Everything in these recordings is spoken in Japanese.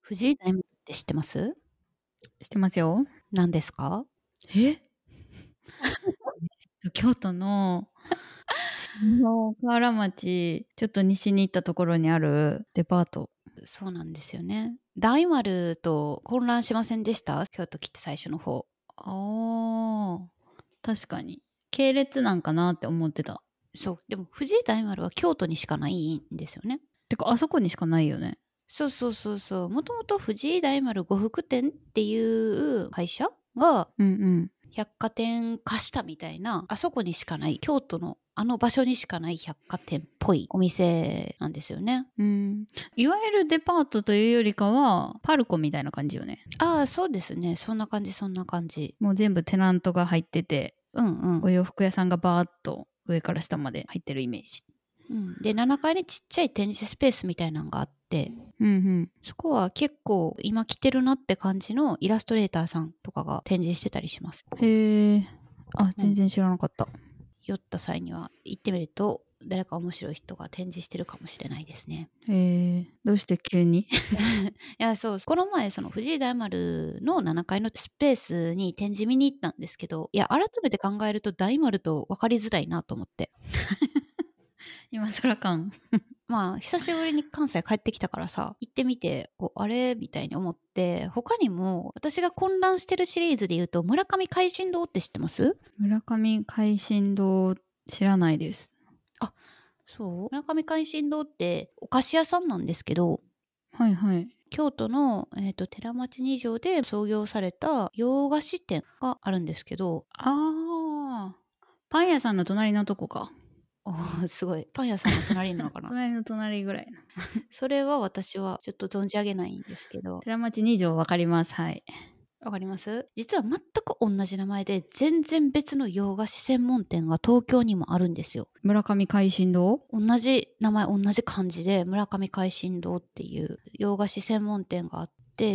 藤井大丸って知ってます？ 知ってますよ。 何ですか？ 京都の新河原町、ちょっと西に行ったところにあるデパート。 そうなんですよね。大丸と混乱しませんでした？京都来て最初の方。 ああ、確かに。系列なんかなって思ってた。 そう。でも藤井大丸は京都にしかないんですよね。 てか、あそこにしかないよね。 そうそうそうそう。もともと藤井大丸呉服店っていう会社がうんうん。 百貨店化したみたいな、あそこにしかない、京都のあの場所にしかない百貨店っぽいお店なんですよね。 いわゆるデパートというよりかは、パルコみたいな感じよね。 ああ、そうですね。そんな感じ、そんな感じ。 もう全部テナントが入ってて、 うんうん。 お洋服屋さんがバーっと上から下まで入ってるイメージ。 うん、で、7階にちっちゃい展示スペースみたいなのがあって、そこは結構今着てるなって感じのイラストレーターさんとかが展示してたりします。 へえ。あ、全然知らなかった。 寄った際には行ってみると、誰か面白い人が展示してるかもしれないですね。 どうして急にいや、そう、この前、その藤井大丸の7階のスペースに展示見に行ったんですけど、いや、改めて考えると大丸と分かりづらいなと思って。 今更感。 まあ、久しぶりに関西帰ってきたからさ、行ってみて、あれみたいに思って、他にも、私が混乱してるシリーズで言うと、村上海進堂って知ってます？ 村上海進堂知らないです。 あ、そう。村上海進堂ってお菓子屋さんなんですけど、 はいはい。 京都の、寺町二条で創業された洋菓子店があるんですけど、 あー、パン屋さんの隣のとこか。 すごい。パン屋さんの隣なのかな？ 隣の隣ぐらいの。 それは私はちょっと存じ上げないんですけど、 寺町二条わかります。はい。 わかります？実は全く同じ名前で全然別の洋菓子専門店が東京にもあるんですよ。 村上海進堂同じ名前、同じ漢字で村上海進堂っていう洋菓子専門店があって、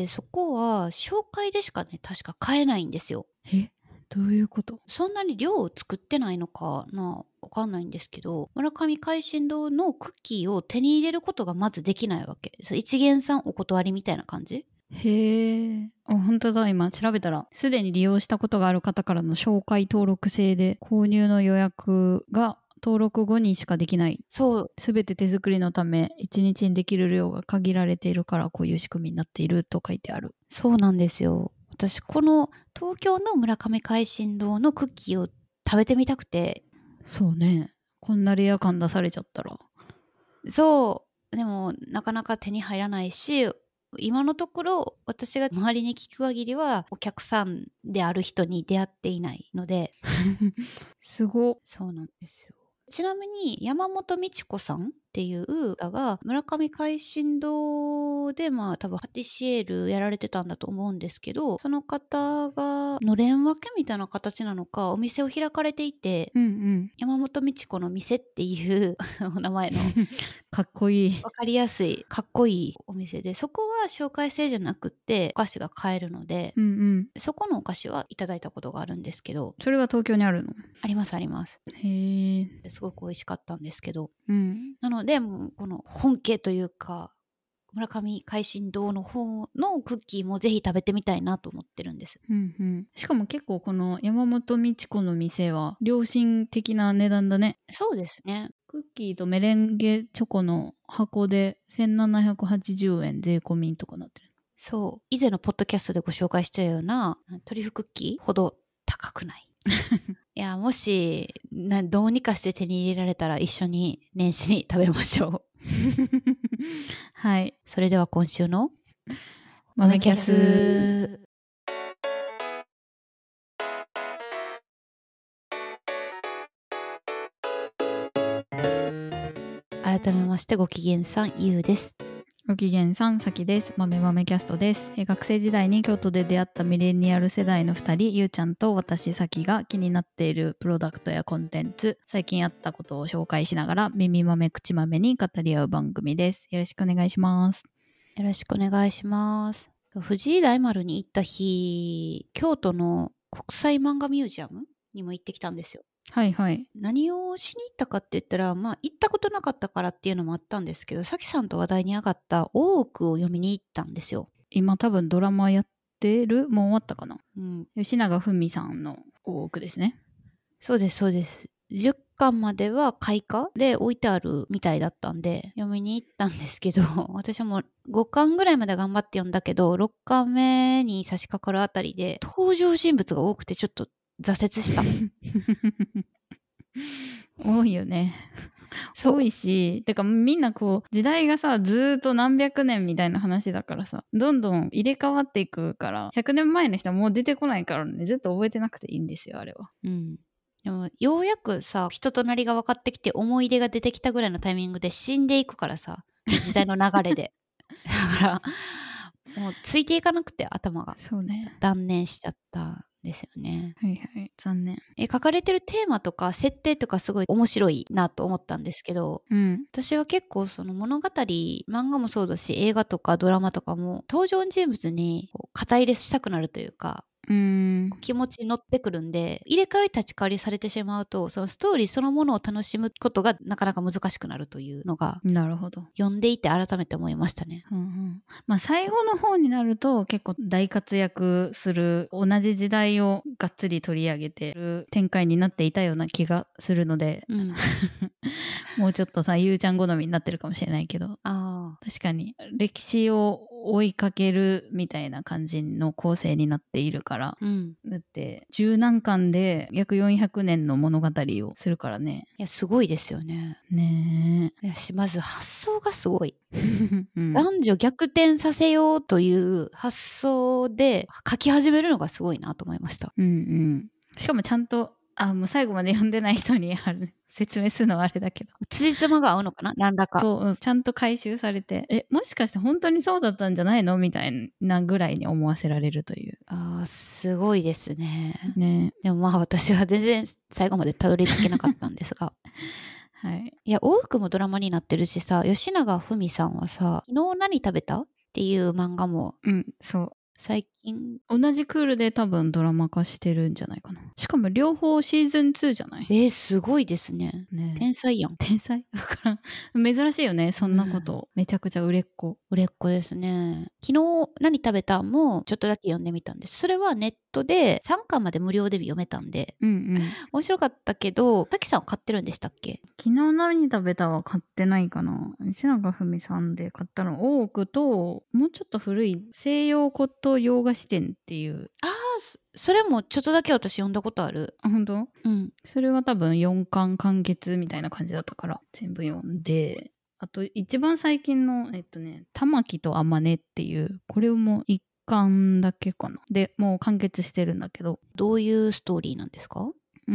そこは紹介でしかね、確か買えないんですよ。 どういうこと？ そんなに量を作ってないのかな、わかんないんですけど、村上海進堂のクッキーを手に入れることがまずできないわけ。一元さんお断りみたいな感じ？ へえ。あ、本当だ。今調べたら、すでに利用したことがある方からの紹介登録制で、購入の予約が登録後にしかできない。 そう。 すべて手作りのため、1日にできる量が限られているから、こういう仕組みになっていると書いてある。 そうなんですよ。私、この東京の村上海進堂のクッキーを食べてみたくて。 そうね。こんなレア感出されちゃったら。 そう。でも、なかなか手に入らないし、今のところ、私が周りに聞く限りは、お客さんである人に出会っていないので。 すご。 そうなんですよ。ちなみに、山本美智子さんっていう方が、村上海進堂で、まあ多分パティシエールやられてたんだと思うんですけど、その方が、のれん分けみたいな形なのか、お店を開かれていて、山本美智子の店っていうお名前のかっこいい。 わかりやすい、かっこいいお店で、そこは紹介制じゃなくって、お菓子が買えるので、そこのお菓子はいただいたことがあるんですけど。 それは東京にあるの？ ありますあります。 へえ。 すごく美味しかったんですけど。 うん。 なので、もうこの本家というか、村上海進堂の方のクッキーもぜひ食べてみたいなと思ってるんです。 しかも結構この山本美智子の店は良心的な値段だね。 そうですね。 クッキーとメレンゲチョコの箱で1780円税込みとかなってる。 そう。以前のポッドキャストでご紹介したようなトリュフクッキーほど高くない。いや、もしどうにかして手に入れられたら一緒に年始に食べましょう。 はい。 それでは今週の豆キャス。 改めましてご機嫌さん、ゆうです。 ご機嫌さん、さきです。豆豆キャストです。学生時代に京都で出会ったミレニアル世代の2人、ゆうちゃんと私、さきが気になっているプロダクトやコンテンツ、最近あったことを紹介しながら、耳豆口豆に語り合う番組です。よろしくお願いします。 よろしくお願いします。藤井大丸に行った日、京都の国際漫画ミュージアムにも行ってきたんですよ。 はいはい。 何をしに行ったかって言ったら、まあ行ったことなかったからっていうのもあったんですけど、さきさんと話題に上がった大奥を読みに行ったんですよ。 今多分ドラマやってる、もう終わったかな。 うん。 吉永文さんの大奥ですね。 そうです、そうです。10巻までは開花で置いてあるみたいだったんで、読みに行ったんですけど、私はもう5巻ぐらいまで頑張って読んだけど、6巻目に差し掛かるあたりで、登場人物が多くてちょっと挫折した。 多いよね。 そう多いし、てかみんなこう時代がさずーっと何百年みたいな話だからさ、どんどん入れ替わっていくから、100年前の人はもう出てこないからね、ずっと覚えてなくていいんですよあれは。 うん。でも、ようやくさ、人となりが分かってきて、思い出が出てきたぐらいのタイミングで死んでいくからさ、時代の流れで。だから、もうついていかなくて、頭が。 そうね。 断念しちゃったんですよね。 はいはい、残念。 書かれてるテーマとか設定とかすごい面白いなと思ったんですけど、私は結構その物語、漫画もそうだし、映画とかドラマとかも登場人物にこう肩入れしたくなるというか、気持ちに乗ってくるんで、入れ替わり立ち替わりされてしまうと、そのストーリーそのものを楽しむことがなかなか難しくなるというのが、 なるほど。 読んでいて改めて思いましたね。 まあ最後の方になると結構大活躍する、同じ時代をがっつり取り上げてる展開になっていたような気がするので、もうちょっとさゆうちゃん好みになってるかもしれないけど、確かに歴史を追いかけるみたいな感じの構成になっているから、だって十何巻で約400年の物語をするからね。 いやすごいですよね。 ねえ。まず発想がすごい。男女逆転させようという発想で書き始めるのがすごいなと思いました。 しかもちゃんともう最後まで読んでない人に説明するのはあれだけど、 辻褄が合うのかな、何らか。 そう、ちゃんと回収されて、もしかして本当にそうだったんじゃないのみたいなぐらいに思わせられるという。 すごいですね。 ね。 でもまあ私は全然最後までたどり着けなかったんですが。 はい。 いや、多くもドラマになってるしさ、吉永文さんはさ、昨日何食べたっていう漫画も、 そう。 最近同じクールで多分ドラマ化してるんじゃないかな。しかも両方シーズン2じゃない？ すごいですね。天才やん。 天才だから珍しいよね、そんなこと。めちゃくちゃ売れっ子。 売れっ子ですね。昨日何食べたもちょっとだけ読んでみたんです。それはネットで3巻まで無料で読めたんで、面白かったけど、滝さんは買ってるんでしたっけ？ 昨日何食べたは買ってないかな。石永文さんで買ったの多くと、もうちょっと古い西洋骨董洋菓子店っていう。 それもちょっとだけ私読んだことある。 本当？それは多分4巻完結みたいな感じだったから全部読んで、あと一番最近の玉木と天音っていう、これも1巻だけかなでもう完結してるんだけど。 どういうストーリーなんですか？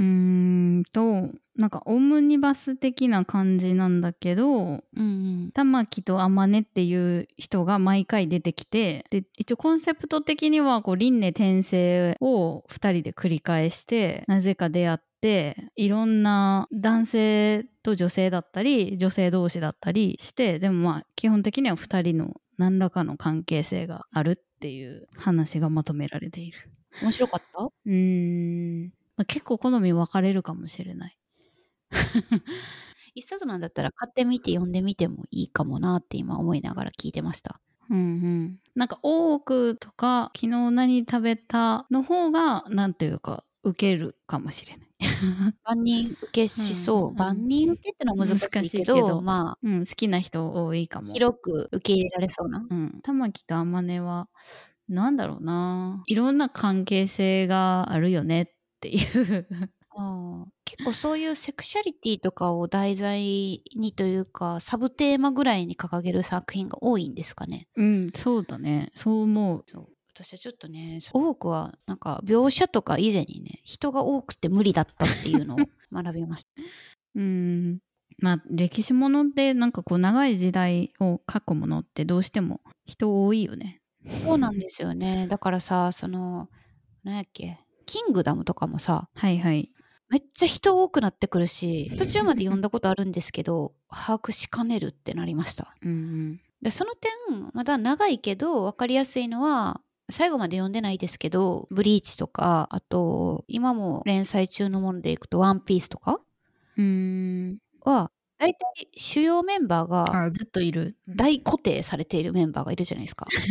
なんかオムニバス的な感じなんだけど、玉木と天音っていう人が毎回出てきて、で一応コンセプト的にはこう輪廻転生を2人で繰り返して、なぜか出会っていろんな男性と女性だったり女性同士だったりして、でもまあ基本的には2人の何らかの関係性があるっていう話がまとめられている。 面白かった？ 結構好み分かれるかもしれない。 一冊なんだったら買ってみて読んでみてもいいかもなって今思いながら聞いてました。 なんか多くとか昨日何食べたの方がなんていうか受けるかもしれない。 万人受けしそう。万人受けってのは難しいけど、まあ、 好きな人多いかも。 広く受け入れられそうな。 玉木と天音はなんだろうな、いろんな関係性があるよねっていう結構そういうセクシャリティとかを題材にというかサブテーマぐらいに掲げる作品が多いんですかね。 そうだね、そう思う。 私はちょっとね、多くはなんか描写とか以前にね、人が多くて無理だったっていうのを学びました。 まあ歴史ものでなんかこう長い時代を書くものってどうしても人多いよね。 そうなんですよね。だからさ、何やっけ、キングダムとかもさ、めっちゃ人多くなってくるし、途中まで読んだことあるんですけど把握しかねるってなりました。でその点まだ長いけど分かりやすいのは、最後まで読んでないですけどブリーチとか、あと今も連載中のものでいくとワンピースとかはだいたい主要メンバーがずっといる、 大固定されているメンバーがいるじゃないですか。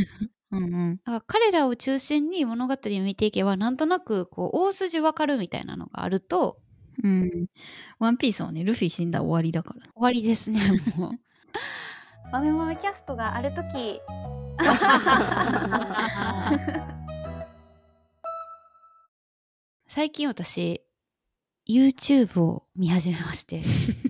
うんうん。 だから彼らを中心に物語を見ていけばなんとなくこう大筋わかるみたいなのがあると、 うん。ワンピースはね、ルフィ死んだら終わりだから。 終わりですねもう。豆豆キャストがあるとき最近私 YouTube を見始めまして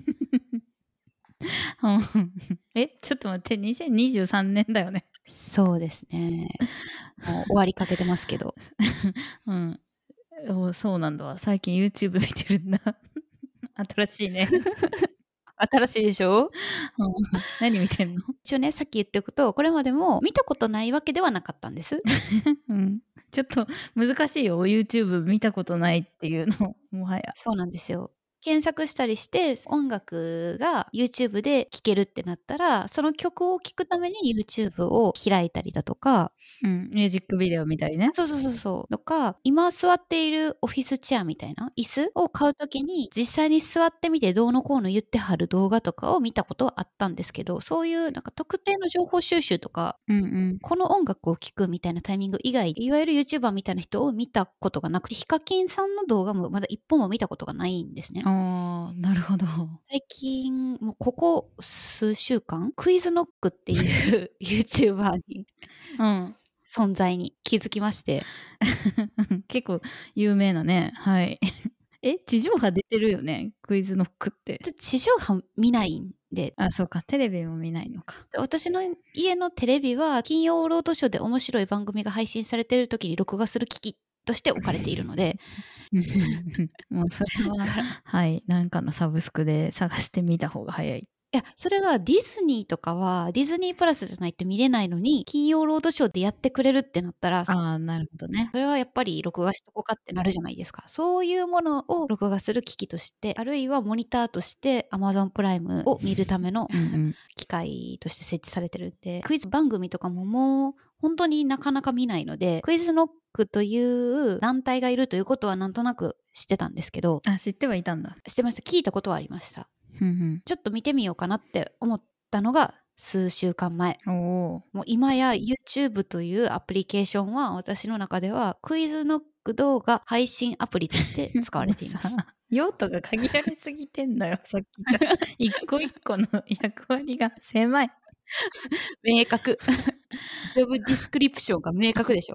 ちょっと待って、2023年だよね。 そうですね、もう終わりかけてますけどうん。そうなんだわ。最近 YouTube 見てるんだ。新しいね。 新しいでしょ。 何見てんの？ 一応ね、さっき言っておくと、これまでも見たことないわけではなかったんです。 うん。ちょっと難しいよ。YouTube 見たことないっていうの、もはや。 そうなんですよ。検索したりして音楽が YouTube で聴けるってなったら、その曲を聴くために YouTube を開いたりだとか、 うん。ミュージックビデオみたいね。 そうそうそうそう。とか、今座っているオフィスチェアみたいな椅子を買うときに実際に座ってみてどうのこうの言ってはる動画とかを見たことはあったんですけど、そういうなんか特定の情報収集とか、 うんうん。 この音楽を聴くみたいなタイミング以外、いわゆる YouTuber みたいな人を見たことがなくて、ヒカキンさんの動画もまだ一本も見たことがないんですね。 ああ、なるほど。 最近、もうここ数週間、クイズノックっていう YouTuber にうん。 存在に気づきまして。 結構有名なね。はい。地上波出てるよね。クイズノックって。 地上波見ないんで、 あ、そうか。テレビも見ないのか。 私の家のテレビは金曜ロードショーで面白い番組が配信されている時に録画する機器として置かれているのでもうそれは、はい。なんかのサブスクで探してみた方が早い。 いや、それはディズニーとかはディズニープラスじゃないと見れないのに、金曜ロードショーでやってくれるってなったら、そああ、なるほどね。 れはやっぱり録画しとこうかってなるじゃないですか。そういうものを録画する機器として、あるいはモニターとして Amazon プライムを見るためのうんうん。 機械として設置されてるんで、クイズ番組とかももう本当になかなか見ないので、クイズノックという団体がいるということはなんとなく知ってたんですけど、 あ、知ってはいたんだ。 知ってました。聞いたことはありました。 うんちょっと見てみようかなって思ったのが数週間前。 うん。おお。 もう今や YouTube というアプリケーションは私の中ではクイズノック動画配信アプリとして使われています。 用途が限られすぎてんのよ、さっきから。一個一個の役割が狭い。 明確。ジョブディスクリプションが明確でしょ。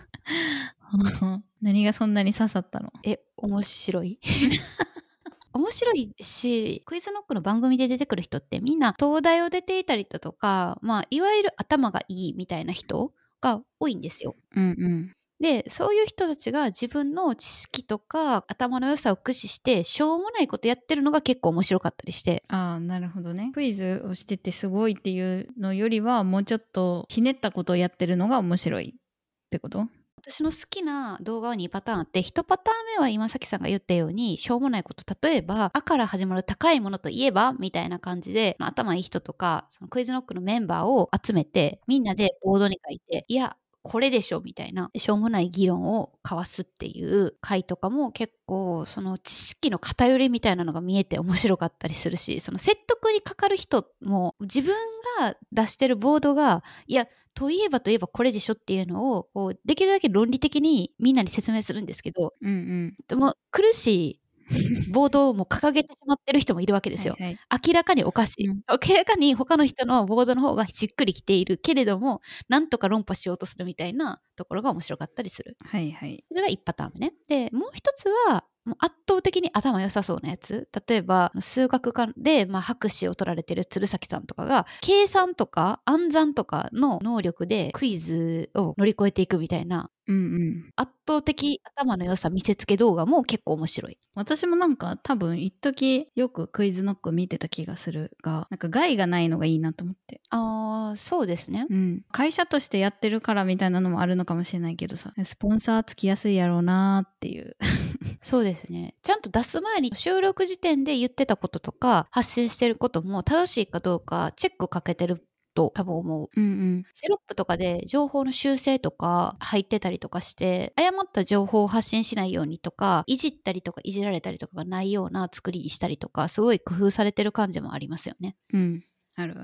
何がそんなに刺さったの？ 面白い。面白いし、クイズノックの番組で出てくる人ってみんな東大を出ていたりだとか、まあ、いわゆる頭がいいみたいな人が多いんですよ。 うんうん。 で、そういう人たちが自分の知識とか頭の良さを駆使して、しょうもないことやってるのが結構面白かったりして。 ああ、なるほどね。クイズをしててすごいっていうのよりは、もうちょっとひねったことをやってるのが面白いってこと？ 私の好きな動画は2パターンあって、1パターン目は今崎さんが言ったように、しょうもないこと。例えば、あから始まる高いものといえばみたいな感じで、頭いい人とか、そのクイズノックのメンバーを集めて、みんなでボードに書いて、いや、これでしょみたいな、しょうもない議論を交わすっていう回とかも結構、その知識の偏りみたいなのが見えて面白かったりするし、その説得にかかる人も自分が出してるボードが、いや、といえばこれでしょっていうのをこうできるだけ論理的にみんなに説明するんですけど、 うんうん。 でも苦しいボードをもう掲げてしまってる人もいるわけですよ。 はいはい。 明らかにおかしい。 うん。 明らかに他の人のボードの方がしっくりきているけれども、なんとか論破しようとするみたいなところが面白かったりする。 はいはい。 それが1パターン目ね。で、もう一つは、もう圧倒的に頭良さそうなやつ。例えば、数学科で、博士を取られてる鶴崎さんとかが、計算とか暗算とかの能力でクイズを乗り越えていくみたいな、 うんうん。 圧倒的頭の良さ見せつけ動画も結構面白い。 私もなんか多分一時よくクイズノック見てた気がするが、なんか害がないのがいいなと思って。 そうですね。 うん。会社としてやってるからみたいなのもあるのかもしれないけどさ、スポンサーつきやすいやろうなーっていう。 そうですね。ちゃんと出す前に収録時点で言ってたこととか発信してることも正しいかどうかチェックかけてると多分思う。 うんうん。 テロップとかで情報の修正とか入ってたりとかして、誤った情報を発信しないようにとか、いじったりとかいじられたりとかがないような作りにしたりとか、すごい工夫されてる感じもありますよね。 うん。あるある。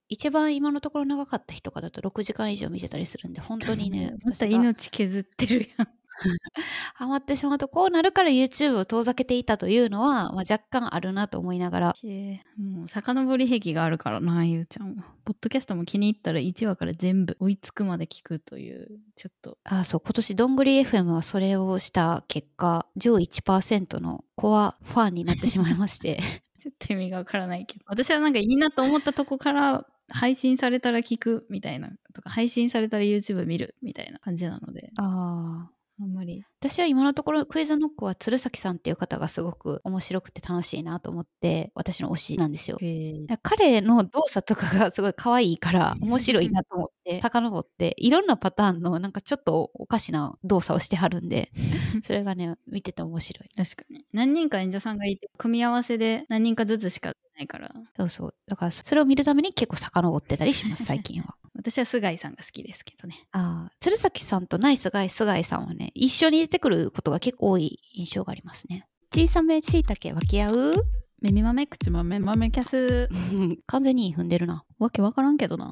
一番今のところ長かった日とかだと6時間以上見てたりするんで、本当にね、 また私が命削ってるやん。 ハマってしまうとこうなるから YouTube を遠ざけていたというのは、若干あるなと思いながら。 もう遡り癖があるからな、ゆうちゃんは。ポッドキャストも気に入ったら1話から全部追いつくまで聞くという、ちょっと。 そう、今年どんぐり FM はそれをした結果、上位 1% のコアファンになってしまいまして。 ちょっと意味がわからないけど。私はなんかいいなと思ったとこから配信されたら聞くみたいなとか、配信されたら YouTube 見るみたいな感じなので。あんまり。 私は今のところクイズノックは鶴崎さんっていう方がすごく面白くて楽しいなと思って私の推しなんですよ。彼の動作とかがすごい可愛いから面白いなと思って遡っていろんなパターンのなんかちょっとおかしな動作をしてはるんでそれがね見てて面白い。 確かに何人か演者さんがいて組み合わせで何人かずつしか出ないから。 そうだからそれを見るために結構遡ってたりします最近は。 私は菅井さんが好きですけどね。 鶴崎さんとナイスガイ菅井さんはね一緒に出てくることが結構多い印象がありますね。小さめしいたけ分け合う耳豆口豆豆キャス完全に踏んでるな。 わけわからんけどな。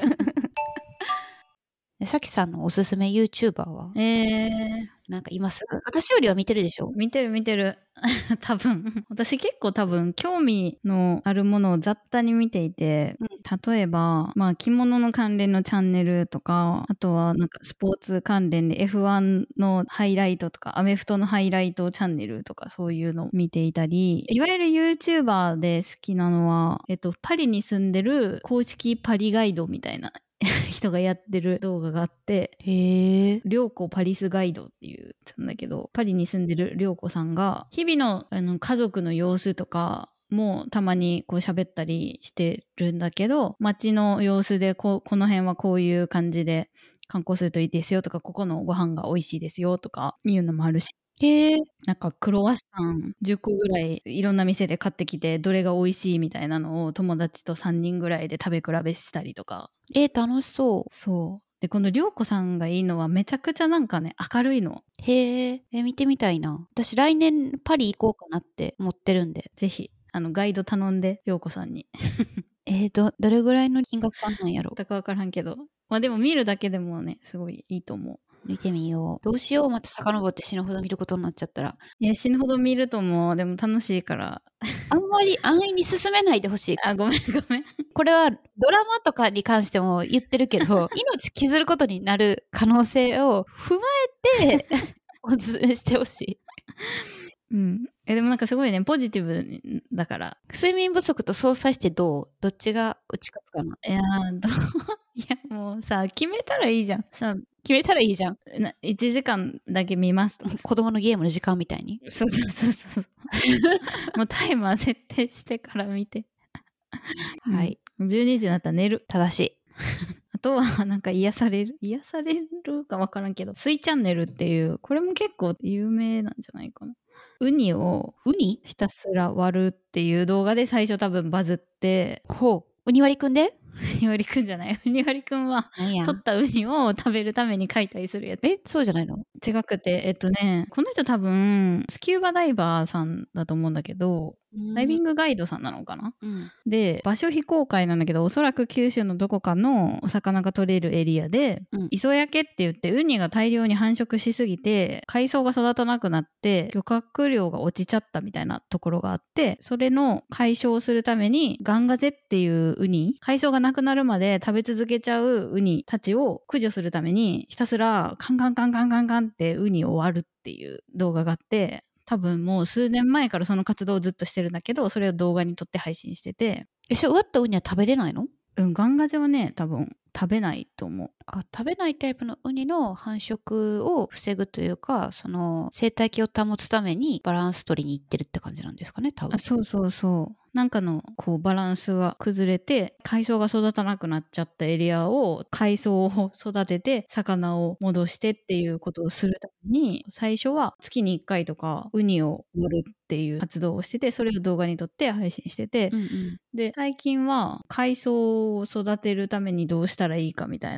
さきさんのおすすめ YouTuber はなんか今すぐ私よりは見てるでしょ。 見てる多分私結構興味のあるものを雑多に見ていて、例えば着物の関連のチャンネルとか、あとはなんかスポーツ関連で F1 のハイライトとかアメフトのハイライトチャンネルとかそういうのを見ていたり、いわゆる YouTuber で好きなのはパリに住んでる公式パリガイドみたいな人がやってる動画があって、涼子パリスガイドっていうんだけど、パリに住んでる涼子さんが日々の家族の様子とかもたまにこう喋ったりしてるんだけど、街の様子でこの辺はこういう感じで観光するといいですよとか、ここのご飯が美味しいですよとかいうのもあるし、なんかクロワッサン10個ぐらいいろんな店で買ってきて、どれが美味しいみたいなのを友達と3人ぐらいで食べ比べしたりとか。 楽しそう。 そうで、この涼子さんがいいのはめちゃくちゃなんかね明るいの。 見てみたいな。私来年パリ行こうかなって思ってるんで、 ぜひガイド頼んで涼子さんに。 どれぐらいの金額感なんやろ。 だかわからんけど、でも見るだけでもねすごいいいと思う。 見てみよう。どうしよう、また遡って死ぬほど見ることになっちゃったら。 いや死ぬほど見ると思う。でも楽しいから。 あんまり安易に進めないでほしい。 ごめん。 これはドラマとかに関しても言ってるけど命削ることになる可能性を踏まえてお勧めしてほしい。 でもなんかすごいねポジティブだから。 睡眠不足と相殺してどっちが打ち勝つかな。 いやもうさ決めたらいいじゃん。 決めたらいいじゃん。 1時間だけ見ますと。 子供のゲームの時間みたいに。 そうもうタイマー設定してから見て。 はい。 12時になったら寝る。 正しい。 あとはなんか癒されるか分からんけど、スイチャンネルっていう、これも結構有名なんじゃないかな。ウニをひたすら割るっていう動画で最初多分バズって、 ウニ割りくんで？ ウニ割りくんじゃない。ウニ割りくんは取ったウニを食べるために解体するやつ。 そうじゃないの？ 違くてこの人多分スキューバダイバーさんだと思うんだけど、ダイビングガイドさんなのかな、で場所非公開なんだけど、おそらく九州のどこかのお魚が取れるエリアで、磯焼けって言ってウニが大量に繁殖しすぎて海藻が育たなくなって漁獲量が落ちちゃったみたいなところがあって、それの解消するためにガンガゼっていうウニ、海藻がなくなるまで食べ続けちゃうウニたちを駆除するためにひたすらカンカンカンカンカンカンってウニを割るっていう動画があって、多分もう数年前からその活動をずっとしてるんだけど、それを動画に撮って配信してて。 割ったウニは食べれないの？ ガンガゼはね多分食べないと思う。 食べないタイプのウニの繁殖を防ぐというか、その生態系を保つためにバランス取りに行ってるって感じなんですかね、多分。 そうなんかのこうバランスが崩れて海藻が育たなくなっちゃったエリアを海藻を育てて魚を戻してっていうことをするために、最初は月に1回とかウニを割るっていう活動をしてて、それを動画に撮って配信してて、で最近は海藻を育てるためにどうしたらいいかみたいなので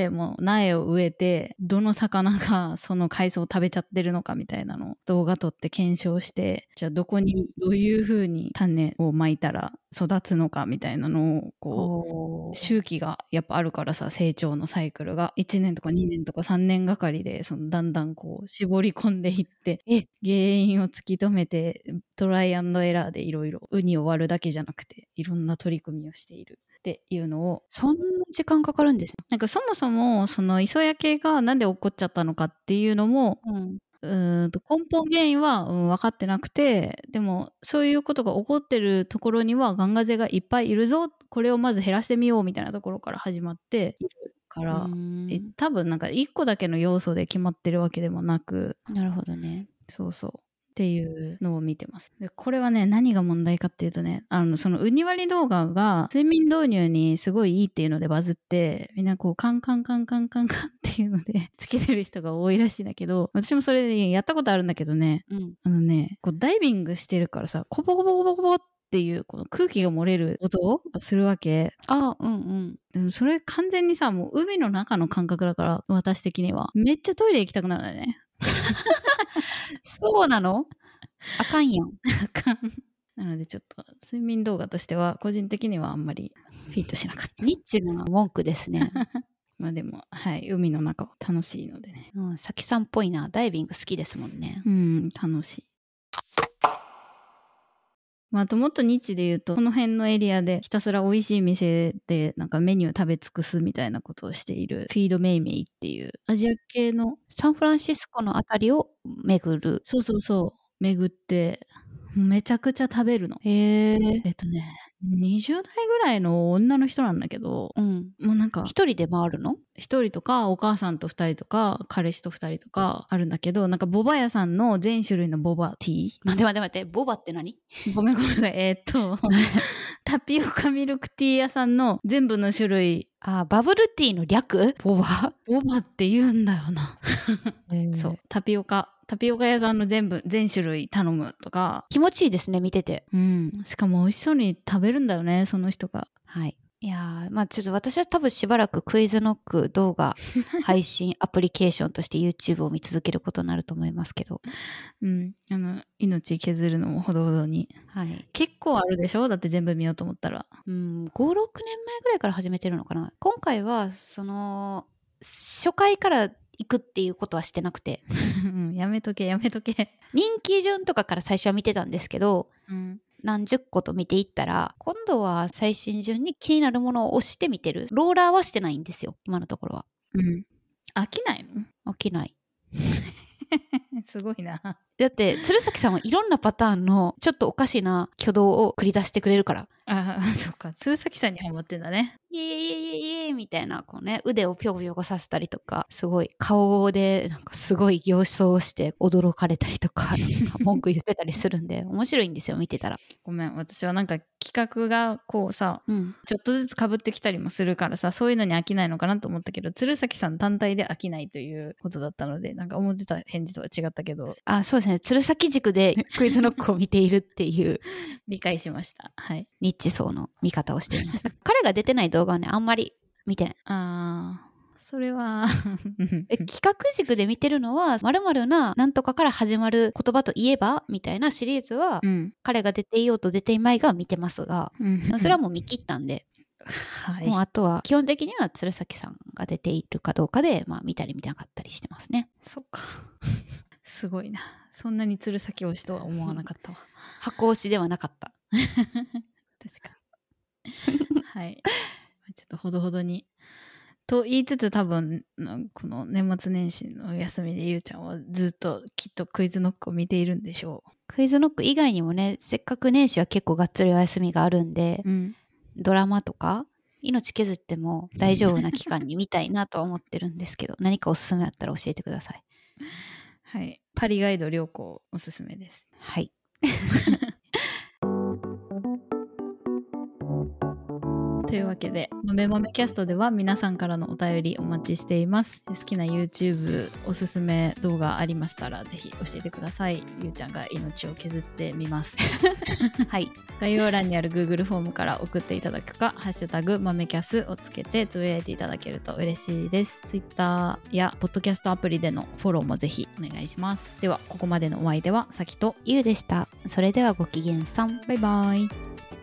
でもう苗を植えて、どの魚がその海藻を食べちゃってるのかみたいなのを動画撮って検証して、じゃあどこにどういう風に種をまいたら育つのかみたいなのをこう周期がやっぱあるからさ、成長のサイクルが1年とか2年とか3年がかりでそのだんだんこう絞り込んでいって、原因を突き止めてトライアンドエラーでいろいろウニを割るだけじゃなくていろんな取り組みをしているっていうのを。 そんな時間かかるんですね。 なんかそもそもその磯焼けがなんで起こっちゃったのかっていうのも、根本原因は、分かってなくて、でもそういうことが起こってるところにはガンガゼがいっぱいいるぞ、これをまず減らしてみようみたいなところから始まっているから、多分なんか1個だけの要素で決まってるわけでもなく。 なるほどね。 そうそうっていうのを見てます。でこれはね、何が問題かっていうとね、そのウニ割り動画が睡眠導入にすごいいいっていうのでバズって、みんなこうカンカンカンカンカンカンっていうのでつけてる人が多いらしいんだけど、私もそれでやったことあるんだけどね、こうダイビングしてるからさ、コボコボコボコボっていうこの空気が漏れる音をするわけ。でもそれ完全にさ、もう海の中の感覚だから、私的にはめっちゃトイレ行きたくなるんだよね。 そうなの？あかんやん。 あかん。なのでちょっと睡眠動画としては個人的にはあんまりフィットしなかった。 ニッチな文句ですね。 まあでも、はい、海の中は楽しいのでね。 さきさんっぽいな。ダイビング好きですもんね。 楽しい。まあ、あともっとニッチで言うと、この辺のエリアでひたすら美味しい店でなんかメニュー食べ尽くすみたいなことをしているフィードメイメイっていうアジア系のサンフランシスコのあたりを巡る。 そう巡ってめちゃくちゃ食べるの。 へー。20代ぐらいの女の人なんだけど、もうなんか一人で回るの？ 一人とかお母さんと2人とか彼氏と2人とかあるんだけど、なんかボバ屋さんの全種類のボバティー。 待ってボバって何？ ごめんタピオカミルクティー屋さんの全部の種類。 バブルティーの略？ボバって言うんだよな。そうタピオカ屋さんの全種類頼むとか。 気持ちいいですね、見てて。 しかも美味しそうに食べるんだよね、その人が。 はい。いやまあちょっと私は多分しばらくクイズノック動画配信アプリケーションとして YouTube を見続けることになると思いますけど。 命削るのもほどほどに。はい。結構あるでしょ？だって全部見ようと思ったら。 5、6年前ぐらいから始めてるのかな。今回はその初回から行くっていうことはしてなくてやめとけ人気順とかから最初は見てたんですけど、何十個と見ていったら今度は最新順に気になるものを押して見てる。ローラーはしてないんですよ、今のところは。 飽きないの？飽きないすごいな。 だって鶴崎さんはいろんなパターンのちょっとおかしな挙動を繰り出してくれるから。 そうか、鶴崎さんにハマってんだね。 イエーイみたいなこうね、腕をぴょこぴょこさせたりとか、すごい顔でなんかすごい形相して驚かれたりとか、なんか文句言ってたりするんで面白いんですよ、見てたら。 ごめん、私はなんか企画がこうさ、ちょっとずつ被ってきたりもするからさ、そういうのに飽きないのかなと思ったけど、鶴崎さん単体で飽きないということだったので、なんか思ってた返事とは違ったけど。 そうですね、鶴崎軸でクイズノックを見ているっていう理解しました。はい。 ニッチ層の見方をしていました彼が出てない動画はね、あんまり見てない。 それは企画軸で見てるのは〇〇ななんとかから始まる言葉といえばみたいなシリーズは、彼が出ていようと出ていまいが見てますが、それはもう見切ったんで、もうあとは基本的には鶴崎さんが出ているかどうかで、見たり見なかったりしてますね。 そっかすごいな。そんなに鶴崎推しとは思わなかったわ。 箱推しではなかった確かにはいちょっとほどほどにと言いつつ、多分この年末年始の休みでゆうちゃんはずっときっとクイズノックを見ているんでしょう。 クイズノック以外にもね、せっかく年始は結構がっつりお休みがあるんで、ドラマとか命削っても大丈夫な期間に見たいなとは思ってるんですけど何かおすすめあったら教えてください。 はい、パリガイド良子おすすめです。 はいというわけで豆豆キャストでは皆さんからのお便りお待ちしています。好きな YouTube おすすめ動画ありましたらぜひ教えてください。ゆうちゃんが命を削ってみますはい、 概要欄にある Google フォームから送っていただくか、ハッシュタグ豆キャスをつけてつぶやいていただけると嬉しいです。 Twitter やポッドキャストアプリでのフォローもぜひお願いします。ではここまでのお相手はさきとゆうでした。それではごきげんさん。 バイバイ。